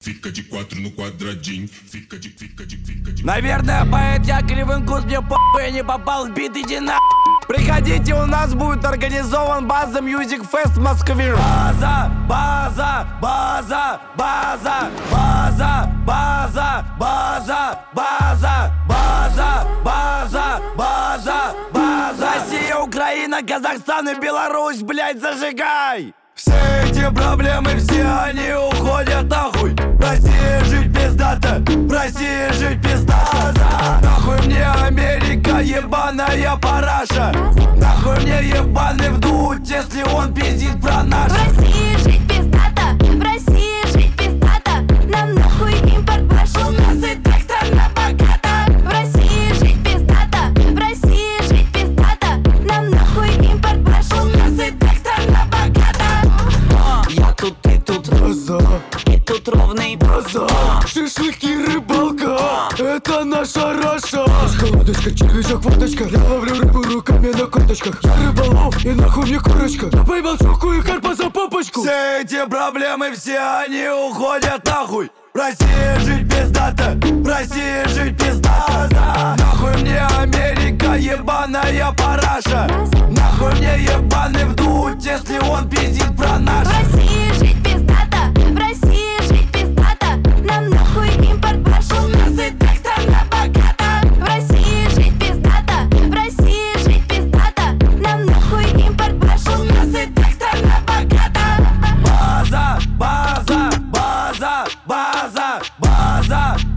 Fica de quatro no quadradinho, fica de. Наверное, поэт я Кривенкут, мне похуй, я не попал в бит, иди на. Приходите, у нас будет организован База Music Fest в Москве. База, база, база, база, база, база, база, база, база, база, база, база. Россия, Украина, Казахстан и Беларусь, блять, зажигай! Все эти проблемы, все они уходят нахуй. В России жить пиздато, в России жить пиздато. Нахуй мне Америка, ебаная параша. Нахуй мне ебаный вдуть, если он пиздит про наш. В России жить пиздато, в России жить пиздато. Нам нахуй импорт пошел, у нас и так страна богата. В России жить пиздато, в России жить пиздато. Нам нахуй импорт пошел, у нас и так страна богата. Я тут, ты тут, и тут ровный база. Шашлыки, рыбалка, это наша Раша. Холодочка, червячок, водочка. Я ловлю рыбу руками на корточках. Я рыболов, и нахуй мне курочка. Я поймал щуку и карпа за попочку. Все эти проблемы, все они уходят нахуй. В России жить пиздато, в России жить пиздато. Нахуй мне Америка, ебаная параша. Нахуй мне ебаный вдуть, если он пиздит про наш. В России жить пиздато, в России жить пиздато. Нам нахуй импорт пошел, у нас и так страна богата. В России жить пиздато, в России жить пиздато. Нам нахуй импорт пошел, у нас и так страна богата. База, база, база, база, база,